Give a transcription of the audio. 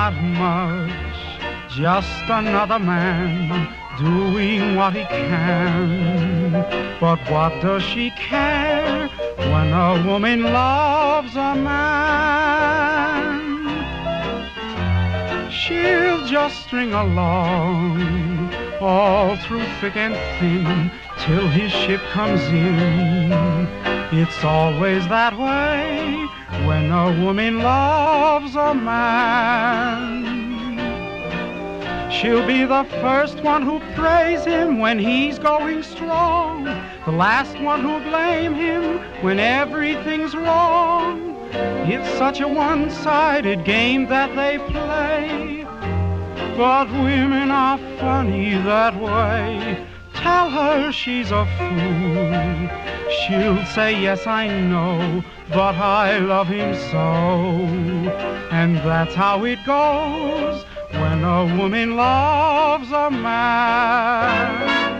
not much, just another man doing what he can. But what does she care when a woman loves a man? She'll just string along all through thick and thin till his ship comes in. It's always that way when a woman loves a man. She'll be the first one who praise him when he's going strong, the last one who'll blame him when everything's wrong. It's such a one-sided game that they play, but women are funny that way. Tell her she's a fool, she'll say, yes, I know, but I love him so. And that's how it goes when a woman loves a man.